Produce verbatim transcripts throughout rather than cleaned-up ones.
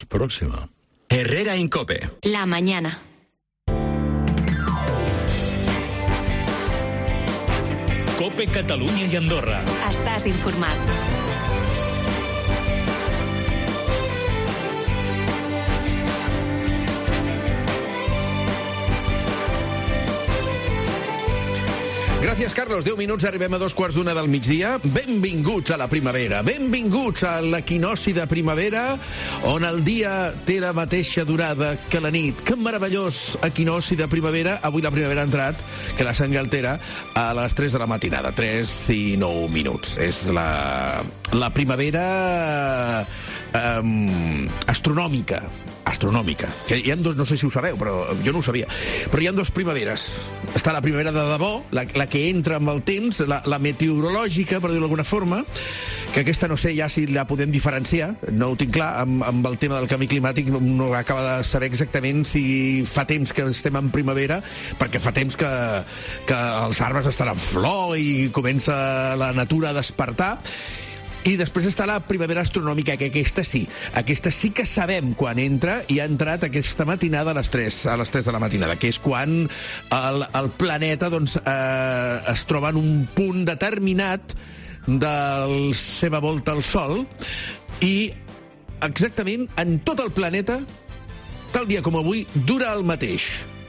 Próxima. Herrera Incope. La mañana. Cope Catalunya i Andorra. Estàs informat. Gràcies, Carlos. deu minuts, arribem a dos quarts d'una del migdia. Benvinguts a la primavera. Benvinguts a l'equinoci de primavera, on el dia té la mateixa durada que la nit. Que meravellós equinoci de primavera. Avui la primavera ha entrat, que la sang altera, a les tres de la matinada. tres i nou minuts. És la, la primavera um, astronòmica. Astronòmica. Que hi ha dos, no sé si ho sabeu, però jo no ho sabia. Però hi ha dos primaveres. Està la primavera de debò, la, la que entra amb el temps, la, la meteorològica, per dir-ho d'alguna forma, que aquesta no sé ja si la podem diferenciar, no ho tinc clar, amb, amb el tema del canvi climàtic no acaba de saber exactament si fa temps que estem en primavera, perquè fa temps que, que els arbres estan en flor i comença la natura a despertar. I després està la primavera astronòmica, que aquesta sí. Aquesta sí que sabem quan entra, i ha entrat aquesta matinada a les tres, a les tres de la matinada, que és quan el, el planeta doncs, eh, es troba en un punt determinat de la seva volta al Sol, i exactament en tot el planeta, tal dia com avui, dura el mateix.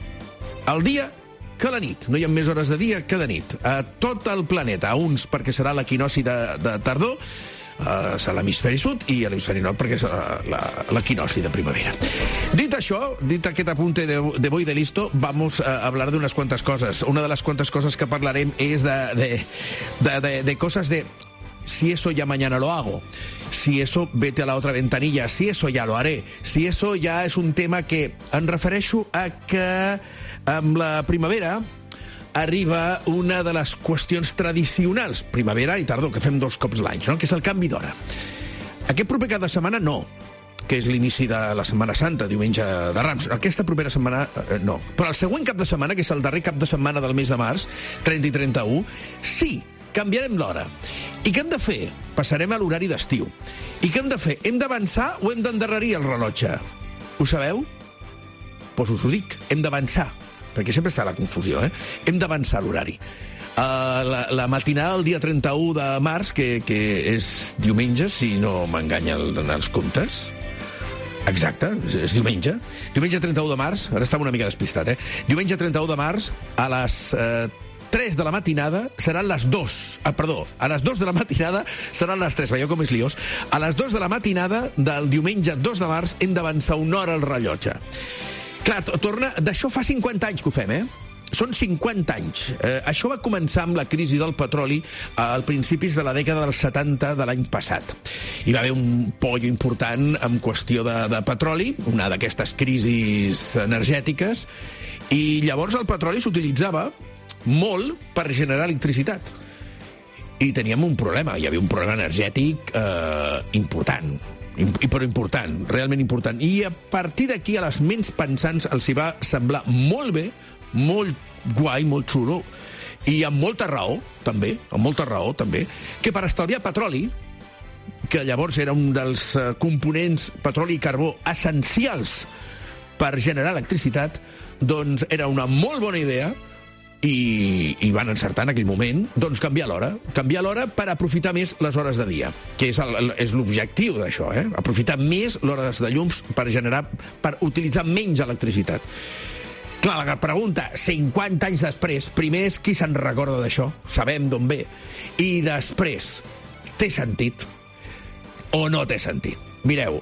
El dia que la nit. No hi ha més hores de dia que de nit. A tot el planeta. A uns perquè serà l'equinoci de, de tardor, uh, serà l'hemisferi sud, i a l'hemisferi nord perquè serà l'equinoci de primavera. Dit això, dit aquest apunte de, de Boy de Listo, vamos a hablar de unas cuantas cosas. Una de las cuantas cosas que parlarem és de, de, de, de, de cosas de si eso ya mañana lo hago, si eso vete a la otra ventanilla, si eso ya lo haré, si eso ya és un tema que em refereixo a que amb la primavera arriba una de les qüestions tradicionals, primavera i tardor, que fem dos cops l'any, no? Que és el canvi d'hora. Aquest proper cap de setmana no, que és l'inici de la Setmana Santa, diumenge de Rams. Aquesta propera setmana, eh, no. Però el següent cap de setmana, que és el darrer cap de setmana del mes de març, trenta i trenta-u, sí, canviarem l'hora. I què hem de fer? Passarem a l'horari d'estiu. I què hem de fer? Hem d'avançar o hem d'endarrerir el rellotge? Ho sabeu? Doncs us ho dic, hem d'avançar, perquè sempre està la confusió, eh? Hem d'avançar l'horari. Uh, la, la matinada del dia trenta-u de març, que, que és diumenge, si no m'enganyen els comptes. Exacte, és, és diumenge. Diumenge trenta-u de març, ara estava una mica despistat, eh? Diumenge trenta-u de març, a les uh, tres de la matinada seran les dos. Ah, perdó, a les dos de la matinada seran les tres. Veieu com és liós? A les dos de la matinada del diumenge dos de març hem d'avançar una hora al rellotge. Clar, torna... D'això fa cinquanta anys que ho fem, eh? Són cinquanta anys. Eh, això va començar amb la crisi del petroli al principis de la dècada dels setanta de l'any passat. Hi va haver un pollo important en qüestió de, de petroli, una d'aquestes crisis energètiques, i llavors el petroli s'utilitzava molt per generar electricitat. I teníem un problema, hi havia un problema energètic eh, important. I, però important, realment important. I a partir d'aquí a les ments pensants els hi va semblar molt bé, molt guai, molt xulo, i amb molta raó, també, amb molta raó, també, que per estalviar petroli, que llavors era un dels components, petroli i carbó, essencials per generar electricitat, doncs era una molt bona idea, i, i van encertar en aquell moment, doncs canviar l'hora. Canviar l'hora per aprofitar més les hores de dia, que és, el, és l'objectiu d'això, eh? Aprofitar més l'hores de llums per generar, per utilitzar menys electricitat. Clar, la pregunta, cinquanta anys després, primer és qui se'n recorda d'això, sabem d'on ve, i després, té sentit o no té sentit? Mireu,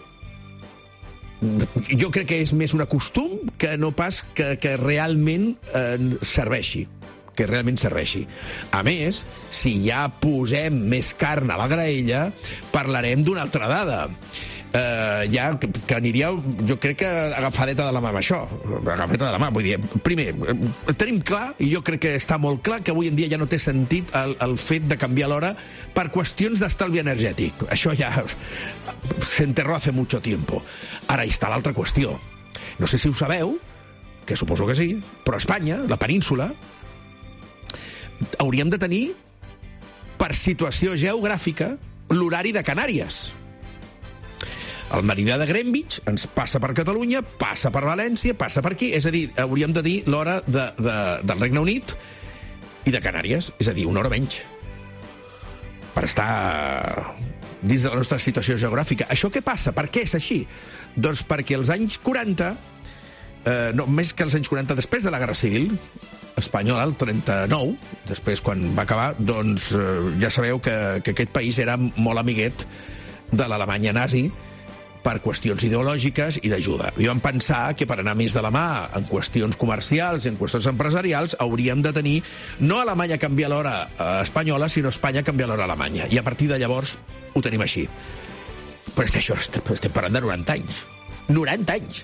jo crec que és més un costum que no pas que, que realment eh, serveixi. Que realment serveixi. A més, si ja posem més carn a la graella, parlarem d'una altra dada. Eh, ja que, que aniria, jo crec que agafadeta de la mà amb això. Agafadeta de la mà, vull dir, primer, tenim clar, i jo crec que està molt clar, que avui en dia ja no té sentit el, el fet de canviar l'hora per qüestions d'estalvi energètic. Això ja se enterró hace mucho tiempo. Ara hi està l'altra qüestió. No sé si ho sabeu, que suposo que sí, però Espanya, la península, hauríem de tenir, per situació geogràfica, l'horari de Canàries. El meridià de Greenwich ens passa per Catalunya, passa per València, passa per aquí. És a dir, hauríem de dir l'hora de, de, del Regne Unit i de Canàries. És a dir, una hora menys. Per estar dins de la nostra situació geogràfica. Això què passa? Per què és així? Doncs perquè als anys quaranta, eh, no, més que als anys quaranta, després de la Guerra Civil espanyola, el trenta-nou, després quan va acabar, doncs eh, ja sabeu que, que aquest país era molt amiguet de l'Alemanya nazi per qüestions ideològiques i d'ajuda. I vam pensar que per anar més de la mà en qüestions comercials i en qüestions empresarials hauríem de tenir no Alemanya canviar l'hora espanyola, sinó Espanya canviar l'hora alemanya. I a partir de llavors ho tenim així. Però és que això estem parlant de noranta anys. noranta anys!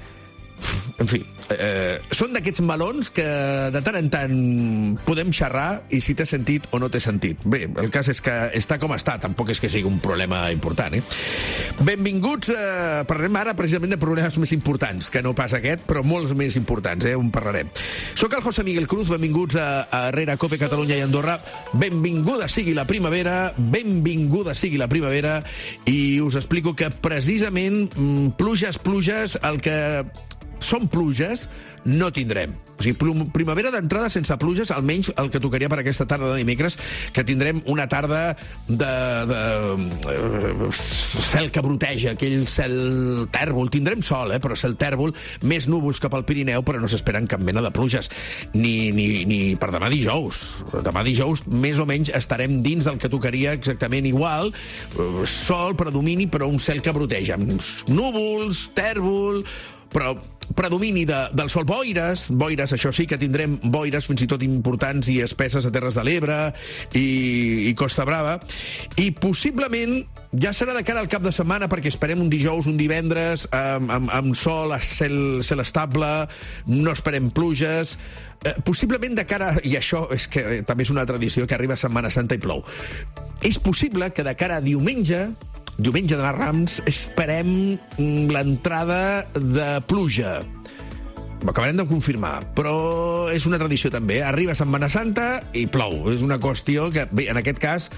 En fi, eh, són d'aquests melons que de tant en tant podem xerrar i si té sentit o no té sentit. Bé, el cas és que està com està, tampoc és que sigui un problema important, eh? Benvinguts, eh, parlarem ara precisament de problemes més importants, que no pas aquest, però molts més importants, eh, on parlarem. Soc el José Miguel Cruz, benvinguts a, a Herrera, Cope, Catalunya i Andorra. Benvinguda sigui la primavera, benvinguda sigui la primavera, i us explico que precisament pluges, pluges, el que són pluges, no tindrem. O sigui, primavera d'entrada sense pluges, almenys el que tocaria per aquesta tarda de dimecres, que tindrem una tarda de, de uh, cel que broteja, aquell cel tèrbol. Tindrem sol, eh, però cel tèrbol, més núvols cap al Pirineu, però no s'esperen cap mena de pluges. Ni, ni, ni per demà dijous. Demà dijous, més o menys, estarem dins del que tocaria exactament igual. Uh, sol, predomini, però un cel que broteja. Núvols, tèrbol, però predomini de, del sol. Boires, boires, això sí que tindrem boires fins i tot importants i espesses a Terres de l'Ebre i, i Costa Brava, i possiblement ja serà de cara al cap de setmana, perquè esperem un dijous, un divendres amb, amb, amb sol, cel, cel estable, no esperem pluges. Eh, possiblement de cara, i això és que també és una tradició, que arriba Setmana Santa i plou. És possible que de cara a diumenge, diumenge de Rams, esperem l'entrada de pluja. Ho acabarem de confirmar, però és una tradició també. Arriba Setmana Santa i plou. És una qüestió que, bé, en aquest cas,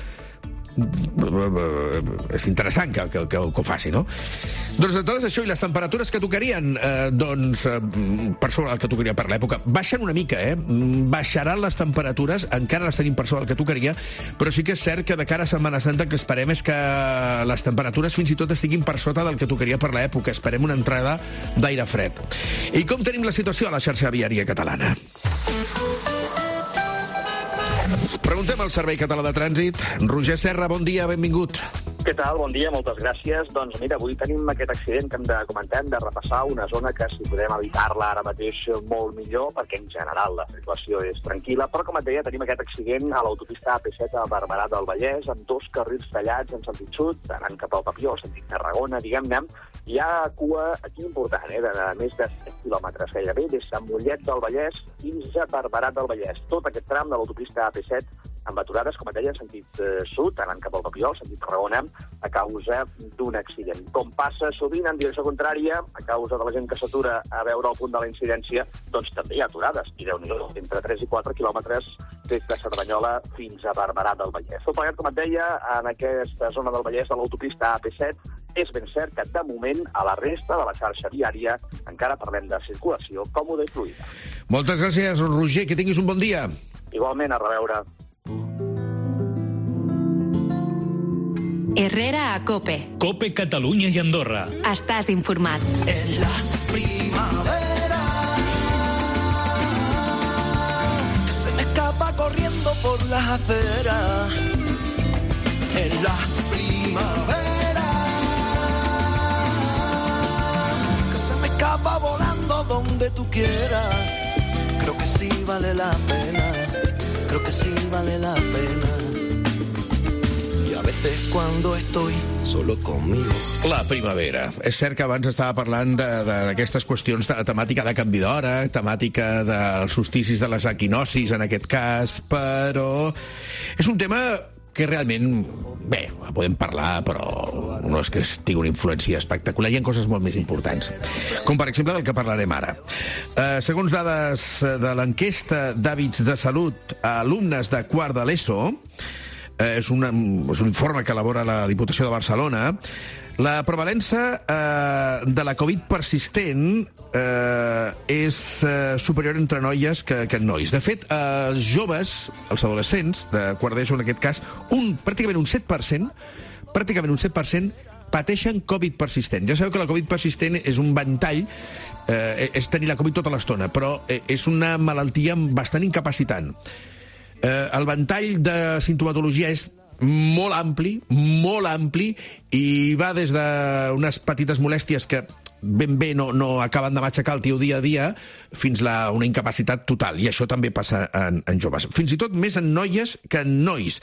és interessant que, que, que, que ho faci, no? Doncs de tot això i les temperatures que tocarien, eh, doncs, eh, per sobre del que tocaria per l'època, baixen una mica, eh? Baixaran les temperatures, encara les tenim per sobre del que tocaria, però sí que és cert que de cara a Setmana Santa el que esperem és que les temperatures fins i tot estiguin per sota del que tocaria per l'època. Esperem una entrada d'aire fred. I com tenim la situació a la xarxa viària catalana? Preguntem al Servei Català de Trànsit. Roger Serra, bon dia, benvingut. Què tal? Bon dia, moltes gràcies. Doncs mira, avui tenim aquest accident que hem de comentar, hem de repassar una zona que si podem evitar-la ara mateix molt millor, perquè en general la situació és tranquil·la, però com et deia, tenim aquest accident a l'autopista A P set a Barberà del Vallès, amb dos carrils tallats en sentit sud, anant cap al Papiol, sentit Tarragona, diguem-ne. Hi ha cua aquí important, eh, de més de set quilòmetres gairebé, des de Mollet del Vallès fins a Barberà del Vallès. Tot aquest tram de l'autopista A P set amb aturades, com et deia, en sentit eh, sud, anant cap al Papiol, sentit Tarragona, a causa d'un accident. Com passa sovint en direcció contrària, a causa de la gent que s'atura a veure el punt de la incidència, doncs també hi ha aturades. I déu-n'hi-do, entre tres i quatre quilòmetres des de Cerdanyola fins a Barberà del Vallès. Tot plegat, com et deia, en aquesta zona del Vallès de l'autopista A P set, és ben cert que, de moment, a la resta de la xarxa viària encara parlem de circulació còmoda i fluida. Moltes gràcies, Roger, que tinguis un bon dia. Igualment, a reveure. Herrera a Cope. Cope, Catalunya i Andorra. Estàs informat. En la primavera que se me escapa corriendo por las aceras. En la primavera que se me escapa volando donde tú quieras. Creo que sí vale la pena, creo que sí vale la pena. A veces cuando estoy solo conmigo. La primavera. És cert que abans estava parlant d'aquestes qüestions de la temàtica de canvi d'hora, temàtica dels solsticis de les equinocis, en aquest cas, però és un tema que realment, bé, podem parlar, però no és que tingui una influència espectacular. Hi ha coses molt més importants, com per exemple del que parlarem ara. Eh, segons dades de l'enquesta d'hàbits de salut a alumnes de quart de l'ESO, Eh, és, una, és un informe que elabora la Diputació de Barcelona, La prevalença eh, de la Covid persistent eh, és eh, superior entre noies que, que nois. De fet, eh, els joves, els adolescents, de quart d'ESO en aquest cas, un, pràcticament un set per cent, pràcticament un set per cent pateixen Covid persistent. Ja sabeu que la Covid persistent és un ventall, eh, és tenir la Covid tota l'estona, però és una malaltia bastant incapacitant. Eh, el ventall de sintomatologia és molt ampli, molt ampli, i va des d'unes petites molèsties que ben bé no, no acaben de matxacar el teu dia a dia fins a una incapacitat total, i això també passa en, en joves. Fins i tot més en noies que en nois.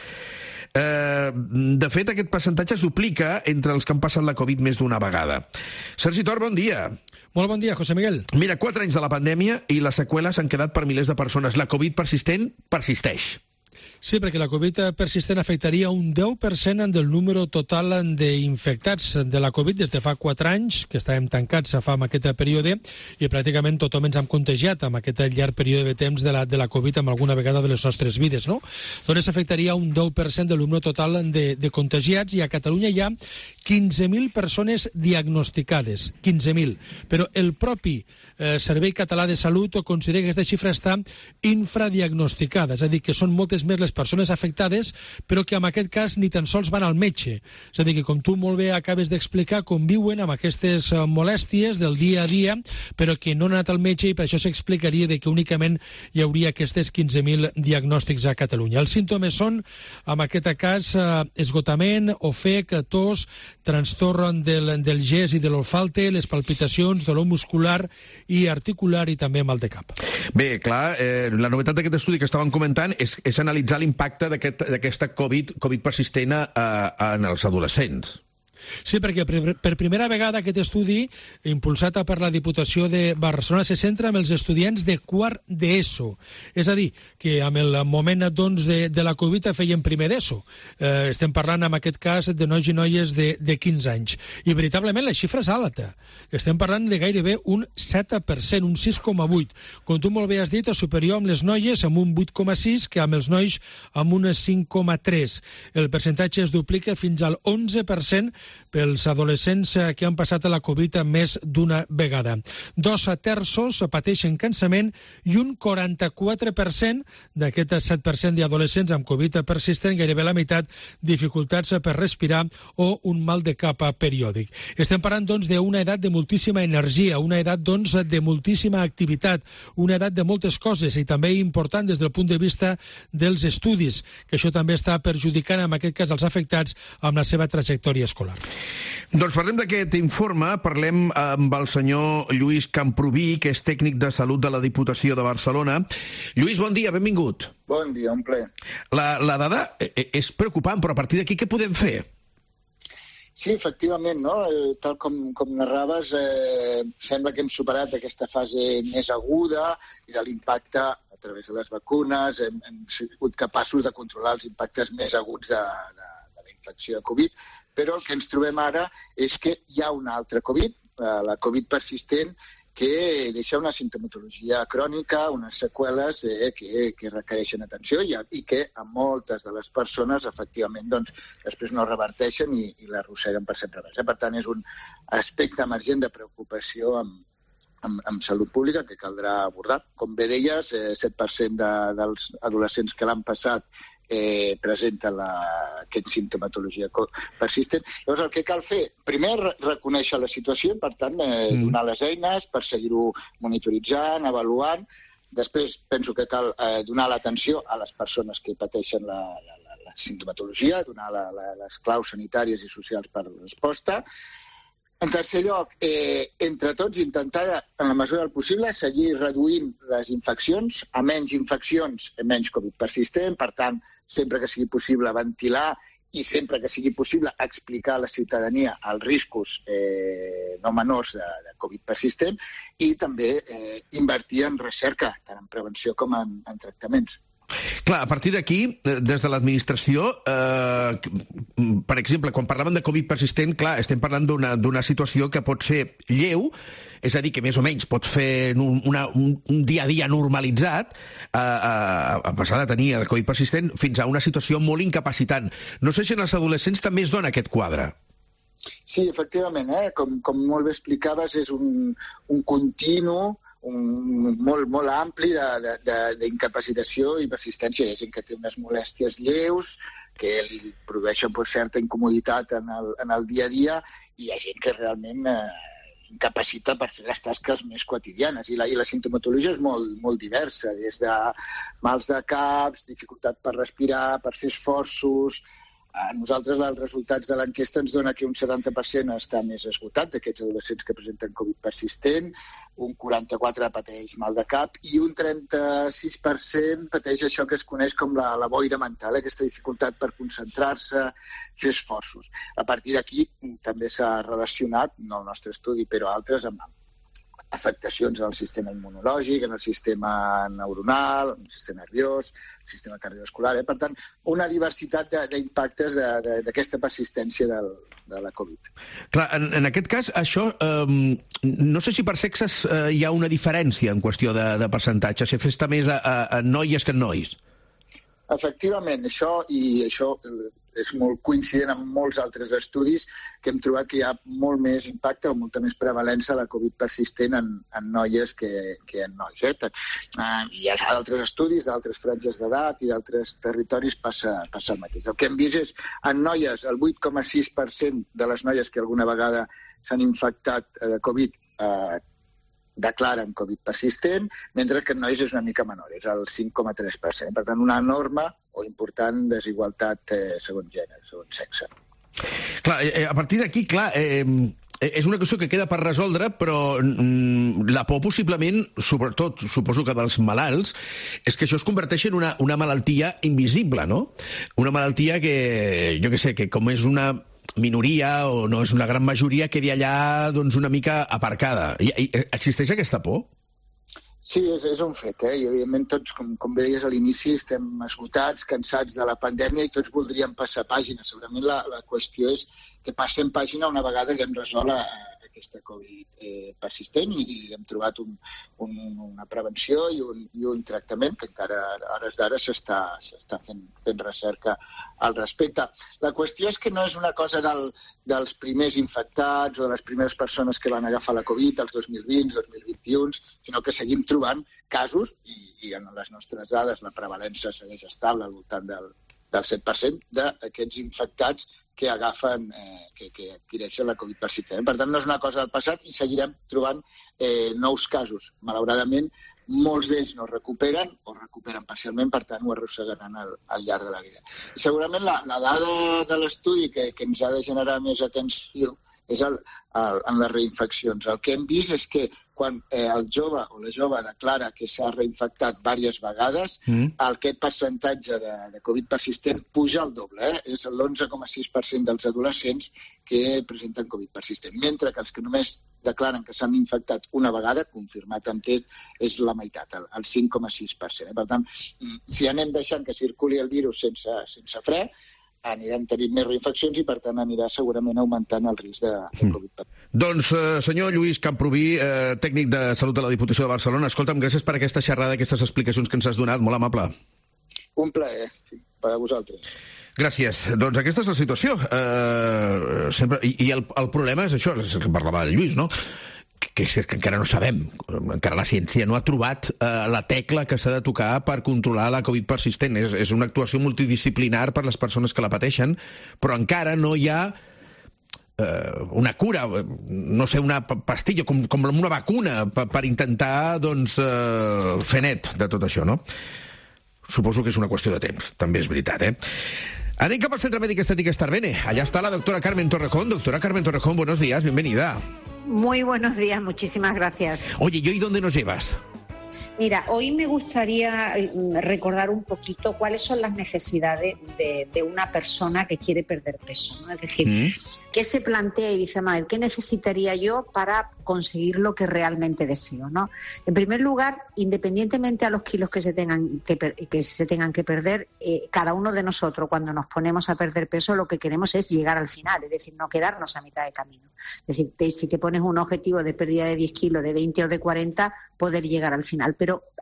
Eh, de fet, aquest percentatge es duplica entre els que han passat la Covid més d'una vegada. Sergi Tor, bon dia. Molt bon dia, José Miguel. Mira, quatre anys de la pandèmia i les seqüeles han quedat per milers de persones. La Covid persistent persisteix. Sí, perquè la Covid persistent afectaria un deu per cent del número total d'infectats de la Covid des de fa quatre anys, que estàvem tancats fa en aquest període, i pràcticament tothom ens hem contagiat amb aquest llarg període de temps de la, de la Covid amb alguna vegada de les nostres vides, no? Doncs afectaria un deu per cent del número total de, de contagiats, i a Catalunya hi ha quinze mil persones diagnosticades, quinze mil. Però el propi eh, Servei Català de Salut considera que aquesta xifra està infradiagnosticada, és a dir, que són moltes més les persones afectades, però que en aquest cas ni tan sols van al metge. És a dir, que com tu molt bé acabes d'explicar, conviuen amb aquestes molèsties del dia a dia, però que no han anat al metge, i per això s'explicaria de que únicament hi hauria aquestes quinze mil diagnòstics a Catalunya. Els símptomes són, en aquest cas, esgotament, ofec, tos, trastorn del, del gest i de l'olfalte, les palpitacions, dolor muscular i articular, i també mal de cap. Bé, clar, eh, la novetat d'aquest estudi que estàvem comentant és, és analitzar l'impacte d'aquesta aquest, COVID, COVID persistent a, a, en els adolescents. Sí, perquè per, per primera vegada aquest estudi, impulsat per la Diputació de Barcelona, se centra en els estudiants de quart d'ESO. És a dir, que amb el moment doncs, de, de la Covid feien primer d'ESO. Eh, estem parlant, en aquest cas, de nois i noies de, de quinze anys. I veritablement la xifra és alta. Estem parlant de gairebé un set per cent, un sis coma vuit. Com tu molt bé has dit, és superior amb les noies amb un vuit coma sis que amb els nois amb un cinc coma tres. El percentatge es duplica fins al onze per cent pels adolescents que han passat a la Covid més d'una vegada. Dos terços pateixen cansament i un quaranta-quatre per cent d'aquest set per cent d'adolescents amb Covid persistent, gairebé la meitat, dificultats per respirar o un mal de cap periòdic. Estem parlant, doncs, d'una edat de moltíssima energia, una edat, doncs, de moltíssima activitat, una edat de moltes coses, i també important des del punt de vista dels estudis, que això també està perjudicant, en aquest cas, els afectats amb la seva trajectòria escolar. Doncs parlem d'aquest informe, parlem amb el senyor Lluís Camprubí, que és tècnic de salut de la Diputació de Barcelona. Lluís, bon dia, benvingut. Bon dia, un ple. La, la dada és preocupant, però a partir d'aquí què podem fer? Sí, efectivament, no? Tal com, com narraves, eh, sembla que hem superat aquesta fase més aguda i de l'impacte a través de les vacunes, hem, hem sigut capaços de controlar els impactes més aguts de, de, de la infecció de Covid, però el que ens trobem ara és que hi ha una altra Covid, la Covid persistent, que deixa una sintomatologia crònica, unes seqüeles eh, que, que requereixen atenció i, i que a moltes de les persones, efectivament, doncs, després no reverteixen i, i l'arrosseguen per sempre més. Per tant, és un aspecte emergent de preocupació amb, amb, amb salut pública que caldrà abordar. Com bé deies, eh, set per cent de, dels adolescents que l'han passat eh, presenten la, aquest simptomatologia persistent. Llavors, el que cal fer, primer, reconèixer la situació, per tant, eh, donar les eines per seguir-ho monitoritzant, avaluant. Després, penso que cal eh, donar l'atenció a les persones que pateixen la, la, la, la sintomatologia, donar la, la, les claus sanitàries i socials per la resposta. En tercer lloc, eh, entre tots, intentar, en la mesura del possible, seguir reduint les infeccions, a menys infeccions, a menys Covid persistent. Per tant, sempre que sigui possible ventilar i sempre que sigui possible explicar a la ciutadania els riscos eh, no menors de, de Covid persistent, i també eh, invertir en recerca, tant en prevenció com en, en tractaments. Clar, a partir d'aquí, des de l'administració, eh, per exemple, quan parlaven de Covid persistent, clar, estem parlant d'una d'una situació que pot ser lleu, és a dir, que més o menys pots fer un, una, un, un dia a dia normalitzat, a, a, a passar de tenir el Covid persistent fins a una situació molt incapacitant. No sé si en els adolescents també es dona aquest quadre. Sí, efectivament, eh? com, com molt bé explicaves, és un, un continu un, molt, molt ampli d'incapacitació i persistència. Hi ha gent que té unes molèsties lleus, que li produeixen pues, certa incomoditat en el, en el dia a dia, i hi ha gent que realment eh, incapacita per fer les tasques més quotidianes. I la, i la sintomatologia és molt, molt diversa, des de mals de caps, dificultat per respirar, per fer esforços. A nosaltres els resultats de l'enquesta ens dona que un setanta per cent està més esgotat d'aquests adolescents que presenten Covid persistent, un quaranta-quatre per cent pateix mal de cap i un trenta-sis per cent pateix això que es coneix com la, la boira mental, aquesta dificultat per concentrar-se, fer esforços. A partir d'aquí també s'ha relacionat, no el nostre estudi, però altres, amb afectacions en el sistema immunològic, en el sistema neuronal, en el sistema nerviós, el sistema cardiovascular. Eh? Per tant, una diversitat d'impactes d'aquesta persistència del, de la Covid. Clar, en, en aquest cas, això, eh, no sé si per sexes eh, hi ha una diferència en qüestió de, de percentatge, si afecta més a, a, a noies que a nois. Efectivament, això i això és molt coincident amb molts altres estudis que hem trobat que hi ha molt més impacte o molta més prevalença de la Covid persistent en, en noies que, que en nois. Eh? Uh, hi ha altres estudis d'altres franges d'edat i d'altres territoris passa, passa el mateix. El que hem vist és en noies el vuit coma sis per cent de les noies que alguna vegada s'han infectat de Covid eh, declaren Covid persistent, mentre que en nois és una mica menor, és el cinc coma tres per cent. Per tant, una enorme o important desigualtat eh, segons gènere, segons sexe. Clar, eh, a partir d'aquí, clar, eh, és una qüestió que queda per resoldre, però mm, la por possiblement, sobretot, suposo que dels malalts, és que això es converteix en una, una malaltia invisible, no? Una malaltia que, jo què sé, que com és una minoria o no és una gran majoria, quedi allà doncs, una mica aparcada. I, i, existeix aquesta por? Sí, és, és un fet, eh? I evidentment tots, com, com bé deies a l'inici, estem esgotats, cansats de la pandèmia i tots voldríem passar pàgina. Segurament la, la qüestió és que passem pàgina una vegada que hem resolt a, aquesta Covid eh, persistent i, i hem trobat un, un, una prevenció i un, i un tractament que encara a hores d'ara s'està s'està fent, fent recerca al respecte. La qüestió és que no és una cosa del, dels primers infectats o de les primeres persones que van agafar la Covid els dos mil vint, dos mil vint-i-u, sinó que seguim trobant casos i, i en les nostres dades la prevalença segueix estable al voltant del, del set per cent d'aquests infectats que agafen, eh, que, que adquireixen la Covid persistent. Per tant, no és una cosa del passat i seguirem trobant eh, nous casos. Malauradament, molts d'ells no recuperen o recuperen parcialment, per tant, ho arrossegaran al, al llarg de la vida. I segurament la, la dada de l'estudi que, que ens ha de generar més atenció és el, el, en les reinfeccions. El que hem vist és que quan eh, el jove o la jove declara que s'ha reinfectat diverses vegades, mm. aquest percentatge de, de Covid persistent puja al doble. Eh? És l'onze coma sis per cent dels adolescents que presenten Covid persistent, mentre que els que només declaren que s'han infectat una vegada, confirmat amb test, és la meitat, el, el cinc coma sis per cent. Eh? Per tant, si anem deixant que circuli el virus sense, sense fre, anirem tenint més reinfeccions i, per tant, anirà segurament augmentant el risc de, de Covid. Mm. Doncs, eh, senyor Lluís Camproví, eh, tècnic de Salut de la Diputació de Barcelona, escolta'm, gràcies per aquesta xerrada, aquestes explicacions que ens has donat, molt amable. Un plaer, per a vosaltres. Gràcies. Doncs aquesta és la situació. Eh, sempre, I i el, el problema és això, és el que parlava el Lluís, no?, que, que, que encara no sabem, encara la ciència no ha trobat eh, la tecla que s'ha de tocar per controlar la Covid persistent. És, és una actuació multidisciplinar per les persones que la pateixen, però encara no hi ha eh, una cura, no sé, una pastilla, com, com una vacuna per, per intentar doncs, eh, fer net de tot això, no? Suposo que és una qüestió de temps, també és veritat, eh? Anem cap al Centre Mèdic Estètic Starbene. Allá está la doctora Carmen Torrejón. Doctora Carmen Torrejón, buenos días, bienvenida. Muy buenos días, muchísimas gracias. Oye, ¿y hoy dónde nos llevas? Mira, hoy me gustaría recordar un poquito cuáles son las necesidades de, de una persona que quiere perder peso, ¿no? Es decir, mm. ¿qué se plantea y dice, madre, qué necesitaría yo para conseguir lo que realmente deseo, ¿no? En primer lugar, independientemente a los kilos que se tengan que, que, se tengan que perder, eh, cada uno de nosotros, cuando nos ponemos a perder peso, lo que queremos es llegar al final, es decir, no quedarnos a mitad de camino. Es decir, te, si te pones un objetivo de pérdida de diez kilos, de veinte o de cuarenta, poder llegar al final. Pero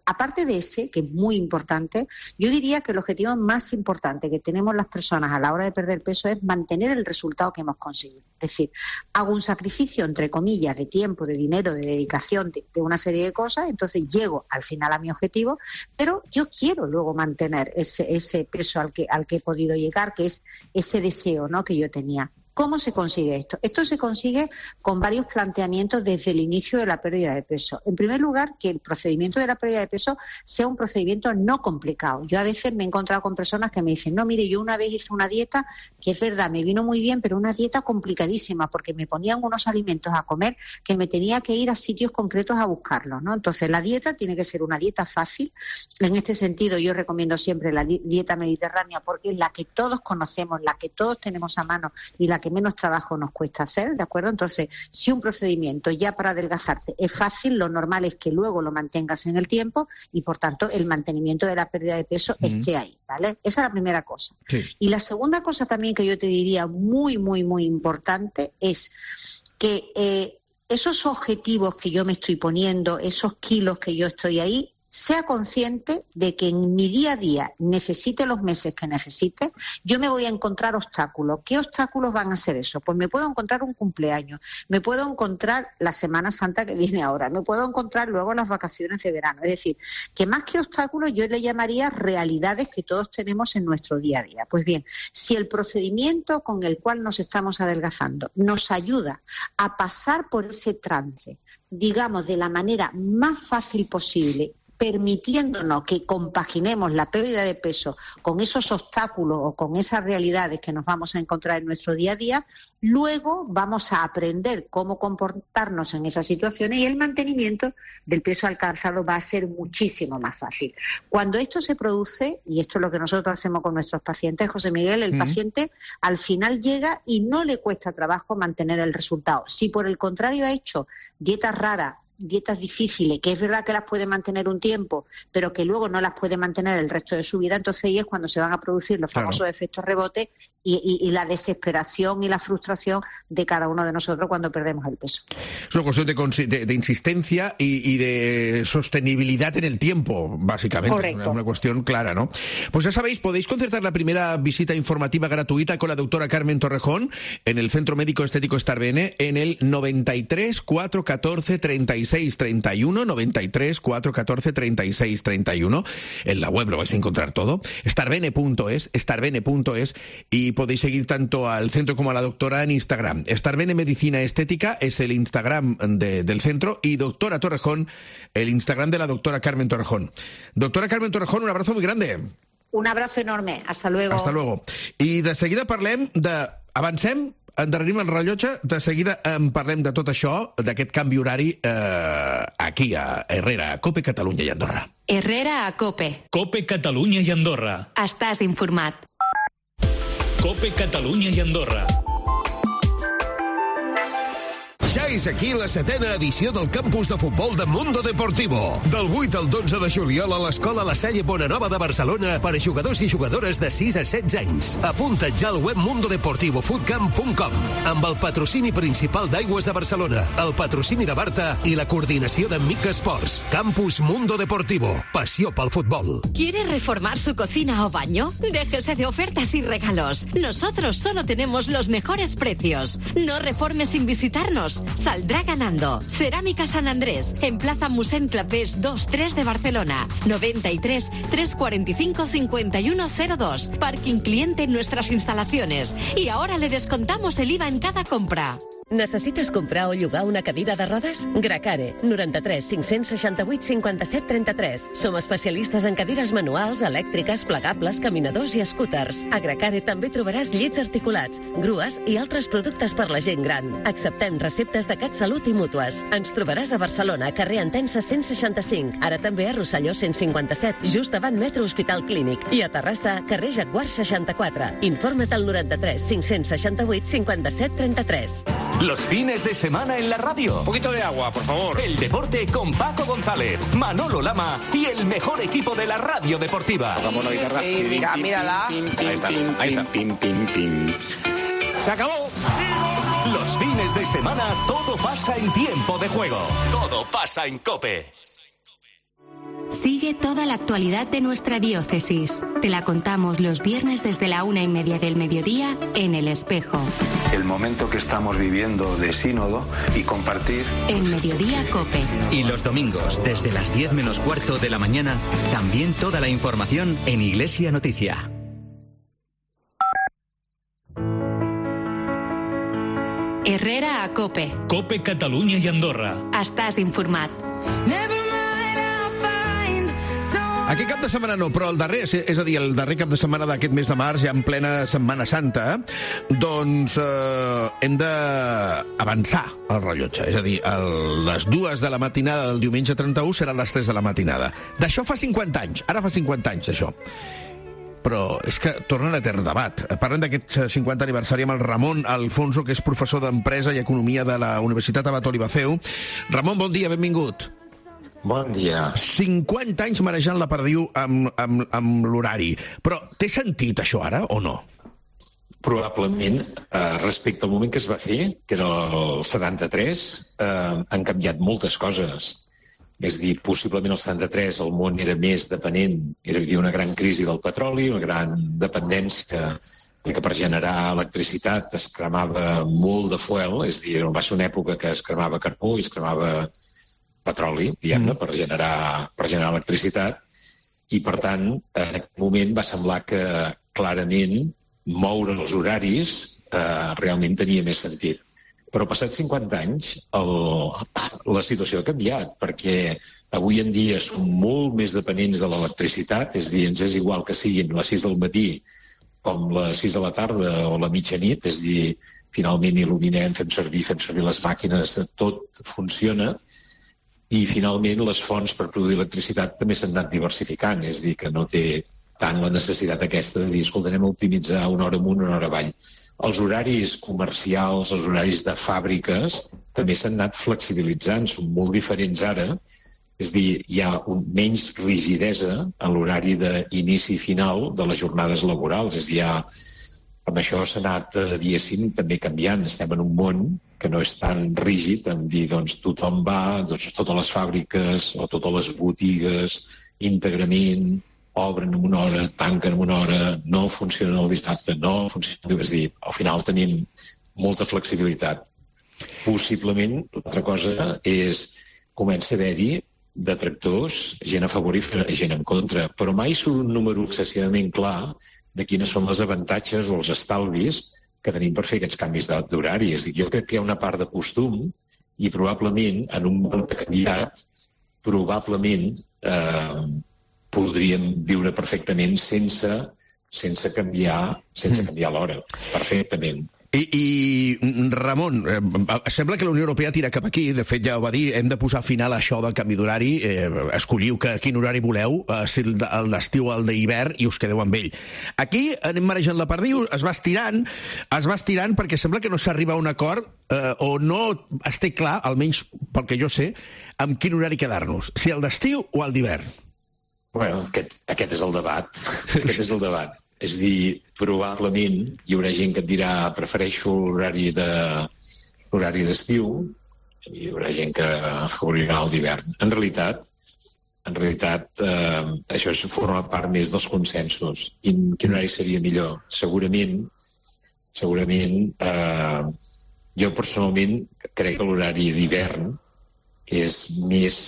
aparte de ese, que es muy importante, yo diría que el objetivo más importante que tenemos las personas a la hora de perder peso es mantener el resultado que hemos conseguido. Es decir, hago un sacrificio, entre comillas, de tiempo, de dinero, de dedicación, de, de una serie de cosas, entonces llego al final a mi objetivo, pero yo quiero luego mantener ese, ese peso al que, al que he podido llegar, que es ese deseo, ¿no?, que yo tenía. ¿Cómo se consigue esto? Esto se consigue con varios planteamientos desde el inicio de la pérdida de peso. En primer lugar, que el procedimiento de la pérdida de peso sea un procedimiento no complicado. Yo a veces me he encontrado con personas que me dicen, no, mire, yo una vez hice una dieta que es verdad, me vino muy bien, pero una dieta complicadísima porque me ponían unos alimentos a comer que me tenía que ir a sitios concretos a buscarlos, ¿no? Entonces, la dieta tiene que ser una dieta fácil. En este sentido, yo recomiendo siempre la dieta mediterránea porque es la que todos conocemos, la que todos tenemos a mano y la que menos trabajo nos cuesta hacer, ¿de acuerdo? Entonces, si un procedimiento ya para adelgazarte es fácil, lo normal es que luego lo mantengas en el tiempo y, por tanto, el mantenimiento de la pérdida de peso mm. esté ahí, ¿vale? Esa es la primera cosa. Sí. Y la segunda cosa también que yo te diría muy, muy, muy importante es que eh, esos objetivos que yo me estoy poniendo, esos kilos que yo estoy ahí, sea consciente de que en mi día a día, necesite los meses que necesite, yo me voy a encontrar obstáculos. ¿Qué obstáculos van a ser eso? Pues me puedo encontrar un cumpleaños, me puedo encontrar la Semana Santa que viene ahora, me puedo encontrar luego las vacaciones de verano. Es decir, que más que obstáculos yo le llamaría realidades que todos tenemos en nuestro día a día. Pues bien, si el procedimiento con el cual nos estamos adelgazando nos ayuda a pasar por ese trance, digamos, de la manera más fácil posible, permitiéndonos que compaginemos la pérdida de peso con esos obstáculos o con esas realidades que nos vamos a encontrar en nuestro día a día, luego vamos a aprender cómo comportarnos en esas situaciones y el mantenimiento del peso alcanzado va a ser muchísimo más fácil. Cuando esto se produce, y esto es lo que nosotros hacemos con nuestros pacientes, José Miguel, el mm. paciente al final llega y no le cuesta trabajo mantener el resultado. Si por el contrario ha hecho dietas raras, dietas difíciles, que es verdad que las puede mantener un tiempo, pero que luego no las puede mantener el resto de su vida, entonces ahí es cuando se van a producir los famosos claro. efectos rebote y, y, y la desesperación y la frustración de cada uno de nosotros cuando perdemos el peso. Es una cuestión de, de, de insistencia y, y de sostenibilidad en el tiempo, básicamente. Correcto. Una, una cuestión clara, ¿no? Pues ya sabéis, podéis concertar la primera visita informativa gratuita con la doctora Carmen Torrejón en el Centro Médico Estético Starbene en el noventa y tres, cuatrocientos catorce, treinta y seis treinta y uno, noventa y tres, cuatrocientos catorce, treinta y seis treinta y uno. En la web lo vais a encontrar todo. starbene punto es, starbene punto es, y podéis seguir tanto al centro como a la doctora en Instagram. Starbene Medicina Estética es el Instagram de, del centro y doctora Torrejón, el Instagram de la doctora Carmen Torrejón. Doctora Carmen Torrejón, un abrazo muy grande. Un abrazo enorme. Hasta luego. Hasta luego. I de seguida parlem de... Avancem? Endarrerim el rellotge, de seguida en parlem de tot això, d'aquest canvi horari eh, aquí a Herrera, a COPE, Catalunya i Andorra. Herrera a COPE. COPE, Catalunya i Andorra. Estàs informat. COPE, Catalunya i Andorra. Ja és aquí la setena edició del campus de futbol de Mundo Deportivo. Del vuit al dotze de juliol a l'Escola La Salle Bonanova de Barcelona per a jugadors i jugadores de sis a setze anys. Apunta't ja al web mundo deportivo footcamp punt com amb el patrocini principal d'Aigües de Barcelona, el patrocini de Barta i la coordinació de Mica Esports. Campus Mundo Deportivo. Passió pel futbol. ¿Quiere reformar su cocina o baño? Déjese de ofertas y regalos. Nosotros solo tenemos los mejores precios. No reforme sin visitarnos. Saldrá ganando. Cerámica San Andrés, en Plaza Musén Clapés dos tres de Barcelona. noventa y tres, trescientos cuarenta y cinco, cincuenta y uno cero dos. Parking cliente en nuestras instalaciones. Y ahora le descontamos el I V A en cada compra. Necessites comprar o llogar una cadira de rodes? Gracare, noranta-tres, cinc-cents seixanta-vuit, cinquanta-set, trenta-tres. Som especialistes en cadires manuals, elèctriques, plegables, caminadors i scooters. A Gracare també trobaràs llits articulats, grues i altres productes per la gent gran. Acceptem receptes de CatSalut i mútues. Ens trobaràs a Barcelona, carrer Entença cent seixanta-cinc. Ara també a Rosselló cent cinquanta-set, just davant Metro Hospital Clínic. I a Terrassa, carrer Jaguar seixanta-quatre. Informa't al noranta-tres, cinc-cents seixanta-vuit, cinquanta-set, trenta-tres. Los fines de semana en la radio. Un poquito de agua, por favor. El deporte con Paco González, Manolo Lama y el mejor equipo de la radio deportiva. Tocamos la guitarra. Sí, mira, mírala. Ahí está, ahí está. Pim, pim, pim. Se acabó. Los fines de semana todo pasa en tiempo de juego. Todo pasa en COPE. Sigue toda la actualidad de nuestra diócesis. Te la contamos los viernes desde la una y media del mediodía en El Espejo. El momento que estamos viviendo de sínodo y compartir. En Mediodía Cope. Y los domingos, desde las diez menos cuarto de la mañana, también toda la información en Iglesia Noticia. Herrera a Cope. Cope Catalunya i Andorra. Estàs informat. Aquest cap de setmana no, però el darrer, és a dir, el darrer cap de setmana d'aquest mes de març, ja en plena Setmana Santa, doncs eh, hem d'avançar el rellotge. És a dir, el, les dues de la matinada del diumenge trenta-u seran les tres de la matinada. D'això fa cinquanta anys, ara fa cinquanta anys, d'això. Però és que torna un etern debat. Parlem d'aquest cinquanta aniversari amb el Ramon Alfonso, que és professor d'Empresa i Economia de la Universitat Abat Olivaceu. Ramon, bon dia, benvingut. Bon dia. cinquanta anys marejant la perdiu amb, amb, amb l'horari. Però té sentit això ara o no? Probablement, eh, respecte al moment que es va fer, que era el setanta-tres, eh, han canviat moltes coses. És a dir, possiblement el setanta-tres el món era més dependent, hi havia una gran crisi del petroli, una gran dependència que per generar electricitat es cremava molt de fuel, és a dir, va ser una època que es cremava carbó i es cremava petroli, diguem-ne, per generar, per generar electricitat, i per tant, en aquest moment va semblar que clarament moure els horaris eh, realment tenia més sentit. Però passats cinquanta anys el, la situació ha canviat, perquè avui en dia som molt més dependents de l'electricitat, és a dir, ens és igual que siguin les sis del matí com les sis de la tarda o la mitjanit, és a dir, finalment il·luminem, fem servir, fem servir les màquines, tot funciona, i finalment les fonts per produir electricitat també s'han anat diversificant, és a dir, que no té tant la necessitat aquesta de dir, escolta, anem a optimitzar una hora amunt, una hora avall. Els horaris comercials, els horaris de fàbriques, també s'han anat flexibilitzant, són molt diferents ara, és a dir, hi ha un, menys rigidesa en l'horari d'inici i final de les jornades laborals, és a dir, hi ha amb això s'ha anat, diguéssim, també canviant. Estem en un món que no és tan rígid, en dir, doncs, tothom va, doncs, totes les fàbriques o totes les botigues, íntegrament, obren en una hora, tanquen en una hora, no funcionen el dissabte, no funcionen... És a dir, al final tenim molta flexibilitat. Possiblement, l'altra cosa és, comença a haver-hi detractors, gent a favor i gent en contra, però mai surt un número excessivament clar de quines són les avantatges o els estalvis que tenim per fer aquests canvis d'horari. És a dir, jo crec que hi ha una part de costum i probablement, en un món que ha canviat, probablement eh, podríem viure perfectament sense, sense canviar, sense canviar l'hora. Perfectament. I, i Ramon, eh, sembla que la Unió Europea tira cap aquí, de fet ja ho va dir, hem de posar final a això del canvi d'horari, eh, escolliu que, quin horari voleu, eh, si el d'estiu o el d'hivern, i us quedeu amb ell. Aquí anem marejant la perdiu, es va estirant, es va estirant perquè sembla que no s'arriba a un acord, eh, o no es té clar, almenys pel que jo sé, amb quin horari quedar-nos, si el d'estiu o el d'hivern. Bueno, aquest, aquest és el debat, aquest és el debat. És a dir, probablement hi haurà gent que et dirà prefereixo l'horari de l'horari d'estiu i hi haurà gent que afavorirà el d'hivern. En realitat, en realitat eh, això forma part més dels consensos. Quin, quin horari seria millor? Segurament, segurament eh, jo personalment crec que l'horari d'hivern és més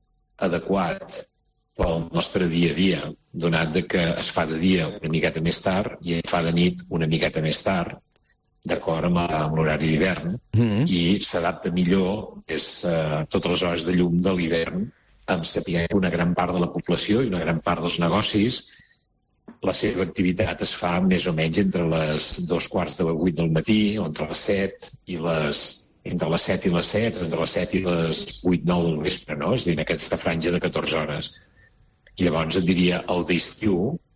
adequat pel nostre dia a dia, donat de que es fa de dia una miqueta més tard i es fa de nit una miqueta més tard, d'acord amb, amb l'horari d'hivern, mm-hmm. i s'adapta millor és, uh, totes les hores de llum de l'hivern, amb saber que una gran part de la població i una gran part dels negocis, la seva activitat es fa més o menys entre les dos quarts de vuit del matí, o entre les set i les... entre les set i les set, entre les set i les vuit nou del vespre, no? És a dir, en aquesta franja de catorze hores. I llavors et diria, el d'estiu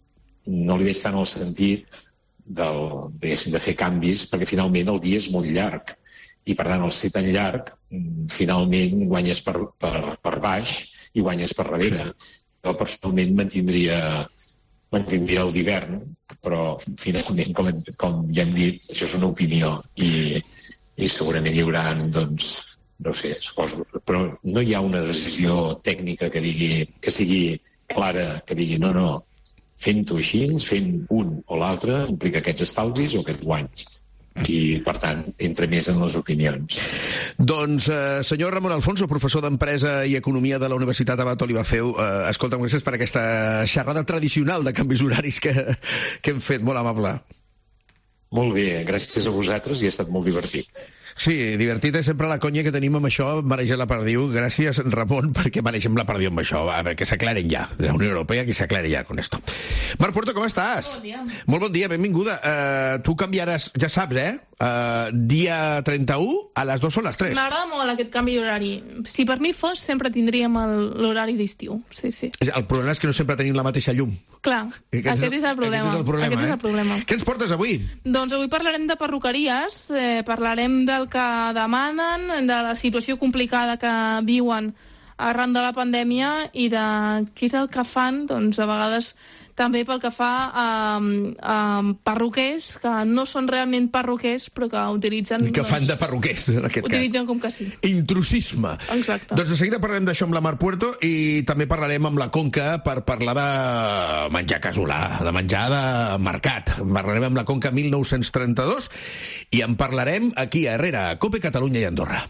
no li veig tant el sentit del, de fer canvis, perquè finalment el dia és molt llarg. I per tant, al ser tan llarg, finalment guanyes per, per, per baix i guanyes per darrere. Jo personalment mantindria, mantindria el d'hivern, però finalment, com, com ja hem dit, això és una opinió i, i segurament hi haurà, doncs, no sé, suposo, però no hi ha una decisió tècnica que digui, que sigui clara, que digui no, no, fent-ho així, fent un o l'altre implica aquests estalvis o aquests guanys. I, per tant, entre més en les opinions. Doncs, eh, senyor Ramon Alfonso, professor d'Empresa i Economia de la Universitat Abat Olivaceu, eh, escolta'm, gràcies per aquesta xerrada tradicional de canvis horaris que, que hem fet, molt amable. Molt bé, gràcies a vosaltres i ha estat molt divertit. Sí, divertit és sempre la conya que tenim amb això, marejar la perdiu. Gràcies, Ramon, perquè maregem la perdiu amb això. A veure, que s'aclaren ja. La Unió Europea, que s'aclare ja con esto. Marc Puerto, com estàs? Bon dia. Molt bon dia, benvinguda. Uh, tu canviaràs, ja saps, eh? Uh, dia trenta-u, a les dues són les tres. M'agrada molt aquest canvi d'horari. Si per mi fos, sempre tindríem l'horari d'estiu. Sí, sí. El problema és que no sempre tenim la mateixa llum. Clar, aquest, aquest és el problema. Aquest és el problema, aquest eh? és el problema. Què ens portes avui? Doncs avui parlarem de perruqueries, eh, parlarem del que demanen, de la situació complicada que viuen arran de la pandèmia i de què és el que fan, doncs, a vegades també pel que fa a, a perruquers que no són realment perruquers però que utilitzen... Que fan de perruquers, en aquest utilitzen cas. Com que sí. Intrusisme. Exacte. Doncs de seguida parlarem d'això amb la Mar Puerto i també parlarem amb la Conca per parlar de menjar casolà, de menjar de mercat. Parlarem amb la Conca mil nou-cents trenta-dos i en parlarem aquí a Herrera, a Cope, Catalunya i Andorra.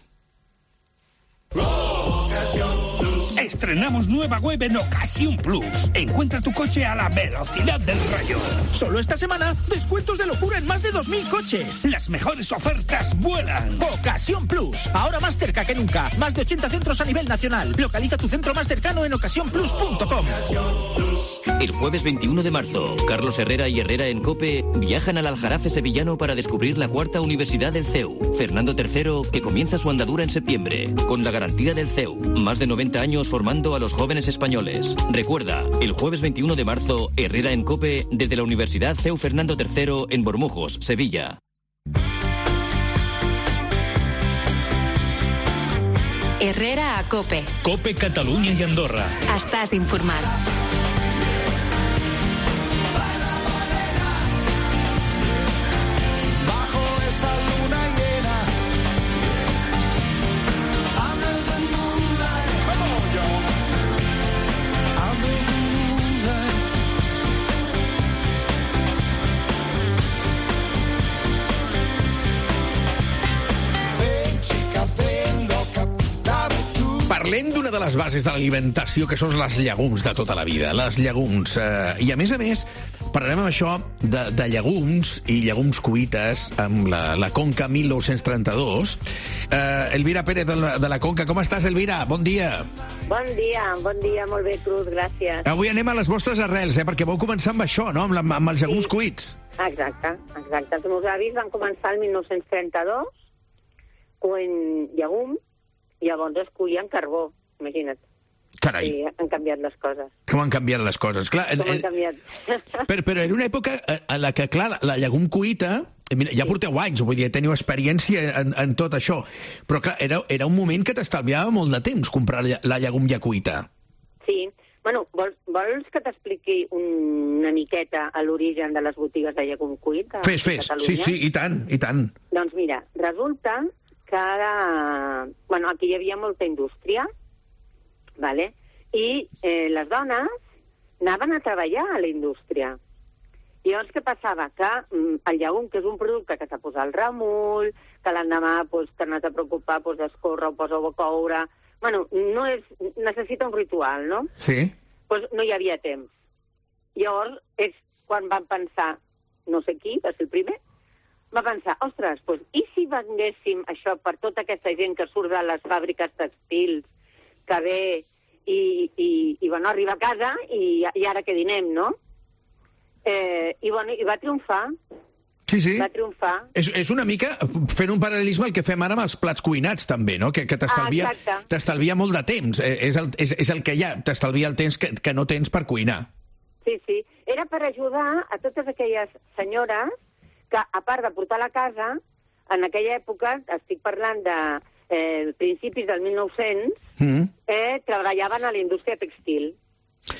Estrenamos nueva web en Ocasión Plus. Encuentra tu coche a la velocidad del rayo. Solo esta semana, descuentos de locura en más de dos mil coches. Las mejores ofertas vuelan. Ocasión Plus. Ahora más cerca que nunca. Más de ochenta centros a nivel nacional. Localiza tu centro más cercano en ocasión plus punto com. El jueves veintiuno de marzo, Carlos Herrera y Herrera en COPE viajan al Aljarafe sevillano para descubrir la cuarta universidad del C E U, Fernando tercero, que comienza su andadura en septiembre, con la garantía del C E U. Más de noventa años formando a los jóvenes españoles. Recuerda, el jueves veintiuno de marzo, Herrera en COPE desde la Universidad C E U Fernando tercero en Bormujos, Sevilla. Herrera a COPE. COPE Catalunya i Andorra. Estàs informat. Parlem d'una de les bases de l'alimentació, que són les llegums de tota la vida, les llegums. Eh, I, a més a més, parlarem amb això de, de llegums i llegums cuites amb la, la Conca mil nou-cents trenta-dos. Eh, Elvira Pérez de la, de la Conca, com estàs, Elvira? Bon dia. Bon dia, bon dia, molt bé, Cruz, gràcies. Avui anem a les vostres arrels, eh, perquè vau començar amb això, no?, amb, la, amb els llegums sí. cuits. Exacte, exacte. Els meus avis van començar el mil nou-cents trenta-dos coent llegum, i llavors es cuien carbó, imagina't. Carai. Sí, han canviat les coses. Com han canviat les coses. Clar, Com han canviat. Però, però era una època en la que, clar, la llegum cuita... Mira, ja porteu anys, vull dir, teniu experiència en, en tot això. Però, clar, era, era un moment que t'estalviava molt de temps comprar la, la llegum ja cuita. Sí. Bueno, vols, vols que t'expliqui una miqueta a l'origen de les botigues de llegum cuit a Fes, fes. Catalunya? Sí, sí, i tant, i tant. Doncs mira, resulta que ara... Bueno, aquí hi havia molta indústria, vale? I eh, les dones anaven a treballar a la indústria. I llavors què passava? Que mm, el llegum, que és un producte que s'ha posat al remull, que l'endemà pues, te n'has de preocupar pues, d'escórrer o posar-ho a coure... Bueno, no és... necessita un ritual, no? Sí. Pues no hi havia temps. Llavors és quan van pensar, no sé qui, va ser el primer, va pensar, ostres, pues, i si venguéssim això per tota aquesta gent que surt de les fàbriques textils, que ve i, i, i bueno, arriba a casa i, i ara que dinem, no? Eh, i, bueno, i va triomfar. Sí, sí. Va triomfar. És, és una mica fent un paral·lelisme al que fem ara amb els plats cuinats, també, no? Que, que t'estalvia ah, t'estalvia molt de temps. Eh, és, el, és, és el que hi ha, t'estalvia el temps que, que no tens per cuinar. Sí, sí. Era per ajudar a totes aquelles senyores que, a part de portar la casa, en aquella època, estic parlant de eh, principis del mil nou-cents, mm. eh, treballaven a la indústria textil.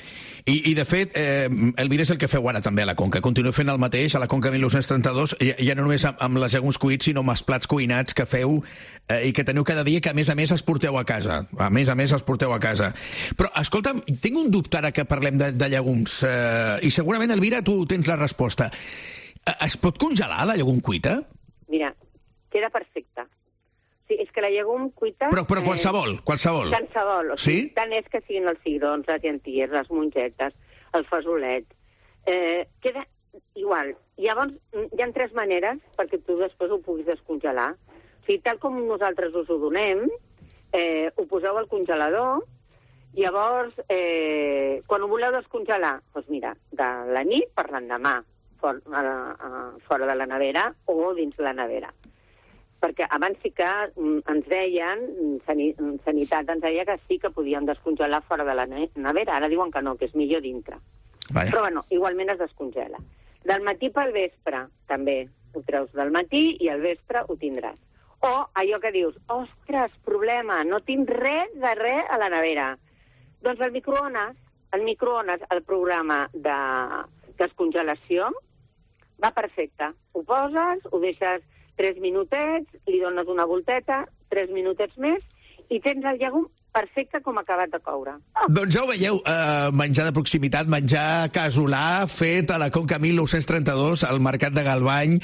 I, i de fet, eh, Elvira, és el que feu ara també a la Conca. Continueu fent el mateix a la Conca dinou trenta-dos, ja, ja no només amb, amb les llegums cuits, sinó amb els plats cuinats que feu eh, i que teniu cada dia, que a més a més els porteu a casa. A més a més els porteu a casa. Però, escolta'm, tinc un dubte ara que parlem de, de llegums, eh, i segurament, Elvira, tu tens la resposta. Es pot congelar la llegum cuita? Mira, queda perfecta. Sí, és que la llegum cuita... Però, però qualsevol, eh, qualsevol. Qualsevol, o sigui, sí? Tant és que siguin els cigrons, les llenties, les mongetes, el fasolet. Eh, queda igual. Llavors, hi ha tres maneres perquè tu després ho puguis descongelar. O sigui, tal com nosaltres us ho donem, eh, ho poseu al congelador, llavors, eh, quan ho voleu descongelar, doncs mira, de la nit per l'endemà, fora, a, a, fora de la nevera o dins la nevera. Perquè abans sí que ens deien, Sanitat ens deia que sí que podien descongelar fora de la nevera. Ara diuen que no, que és millor dintre. Vaja. Però bueno, igualment es descongela. Del matí pel vespre, també. Ho treus del matí i al vespre ho tindràs. O allò que dius, ostres, problema, no tinc res de res a la nevera. Doncs el microones, el microones, el programa de descongelació, va perfecte. Ho poses, ho deixes tres minutets, li dones una volteta, tres minutets més, i tens el llegum perfecte com acabat de coure. Oh. Doncs ja ho veieu, eh, menjar de proximitat, menjar casolà, fet a la Conca dinou trenta-dos, al Mercat de Galvany,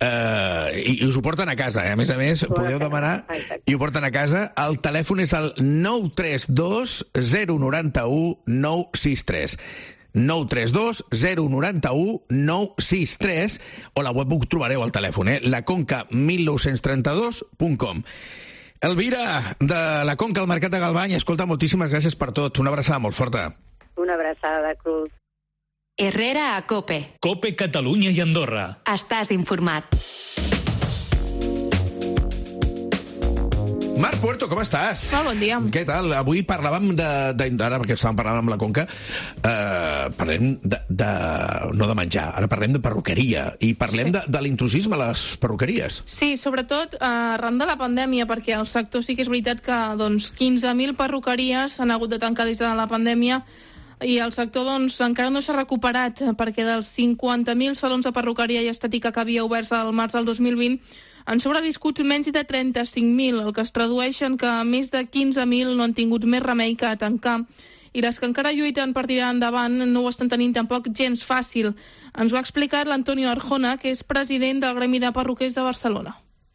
eh, i, i us ho porten a casa, eh? A més a més, podeu demanar i ho porten a casa. El telèfon és el nou tres dos zero nou u nou sis tres. nou tres dos zero nou u nou sis tres, o la web ho trobareu al telèfon, eh? la conca dinou trenta-dos punt com. Elvira, de la Conca al Mercat de Galvany, escolta, moltíssimes gràcies per tot. Una abraçada molt forta. Una abraçada, Cruz. Herrera a COPE. COPE Catalunya i Andorra. Estàs informat. Marc Puerto, com estàs? Molt bon dia. Què tal? Avui parlàvem de... de ara, perquè estàvem parlant amb la Conca, eh, parlem de, de... no de menjar, ara parlem de perruqueria, i parlem sí. de, de l'intrusisme a les perruqueries. Sí, sobretot eh, arran de la pandèmia, perquè el sector sí que és veritat que doncs, quinze mil perruqueries s'han hagut de tancar des de la pandèmia, i el sector doncs, encara no s'ha recuperat, perquè dels cinquanta mil salons de perruqueria i estètica que havia oberts al març del dos mil vint, han sobreviscut menys de trenta-cinc mil, el que es tradueix en que més de quinze mil no han tingut més remei que a tancar. I les que encara lluiten per tirar endavant no ho estan tenint tampoc gens fàcil. Ens ho ha explicat l'Antonio Arjona, que és president del Gremi de Perruquers de Barcelona.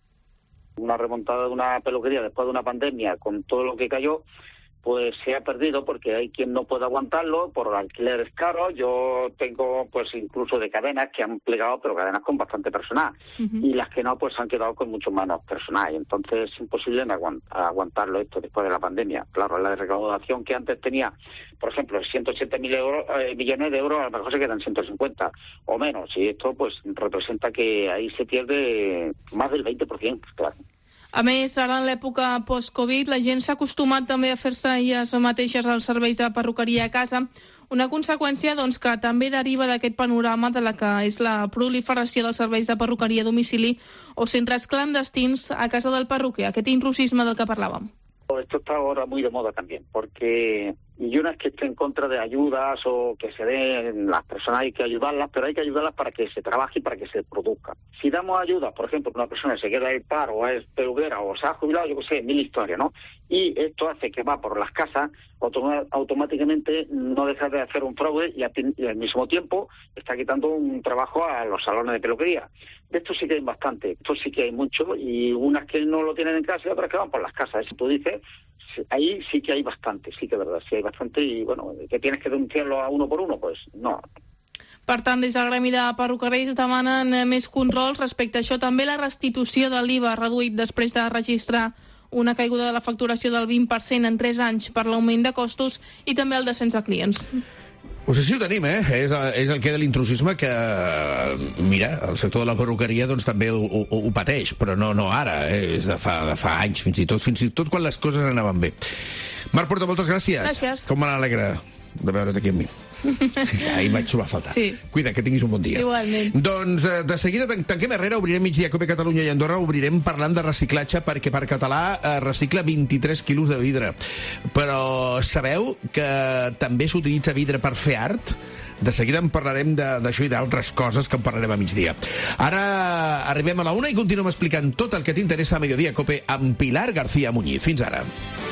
Una remontada de una peluquería después de una pandemia, con todo lo que cayó, pues se ha perdido porque hay quien no puede aguantarlo por alquileres caros. Yo tengo pues incluso de cadenas que han plegado, pero cadenas con bastante personal. Uh-huh. Y las que no, pues han quedado con mucho menos personal. Y entonces es imposible aguant- aguantarlo esto después de la pandemia. Claro, la recaudación que antes tenía, por ejemplo, ciento ochenta mil euros, eh, millones de euros, a lo mejor se quedan ciento cincuenta o menos. Y esto pues representa que ahí se pierde más del veinte por ciento, claro. A més, ara en l'època post-Covid, la gent s'ha acostumat també a fer-se elles mateixes els serveis de perruqueria a casa, una conseqüència doncs, que també deriva d'aquest panorama de la que és la proliferació dels serveis de perruqueria a domicili o centres clandestins a casa del perruquer, aquest intrusisme del que parlàvem. Esto está ahora muy de moda también, porque yo no es que esté en contra de ayudas o que se den las personas, hay que ayudarlas, pero hay que ayudarlas para que se trabaje y para que se produzca. Si damos ayudas, por ejemplo, que una persona se queda en paro o es peluquera o se ha jubilado, yo qué sé, mil historias, ¿no? Y esto hace que va por las casas, autom- automáticamente no deja de hacer un fraude y, a ti- y al mismo tiempo está quitando un trabajo a los salones de peluquería. De esto sí que hay bastante, esto sí que hay mucho, y unas que no lo tienen en casa y otras que van por las casas. Si tú dices, ahí sí que hay bastante, sí que es verdad, sí hay bastante, y bueno, que tienes que denunciarlo a uno por uno, pues no. Per tant, des del Gremi de Perruqueries demanen més controls respecte a això. També la restitució de l'I V A reduït després de registrar una caiguda de la facturació del vint per cent en tres anys per l'augment de costos i també el descens de clients. Pues així ho tenim, eh? És, és el que de l'intrusisme que, mira, el sector de la perruqueria doncs, també ho, ho, ho pateix, però no, no ara, eh? És de fa, de fa anys, fins i tot, fins i tot quan les coses anaven bé. Marc Puerto, moltes gràcies. Gràcies. Com me n'alegra de veure't aquí amb mi. Ahir vaig trobar a faltar. Sí. Cuida, que tinguis un bon dia. Igualment. Doncs eh, de seguida tan tanquem Herrera, obrirem Migdia Cope Catalunya i Andorra, obrirem parlant de reciclatge, perquè per català eh, recicla vint-i-tres quilos de vidre. Però sabeu que també s'utilitza vidre per fer art? De seguida en parlarem d'això i d'altres coses que en parlarem a migdia. Ara arribem a la una i continuem explicant tot el que t'interessa a Mediodía Cope amb Pilar García Muñiz. Fins ara.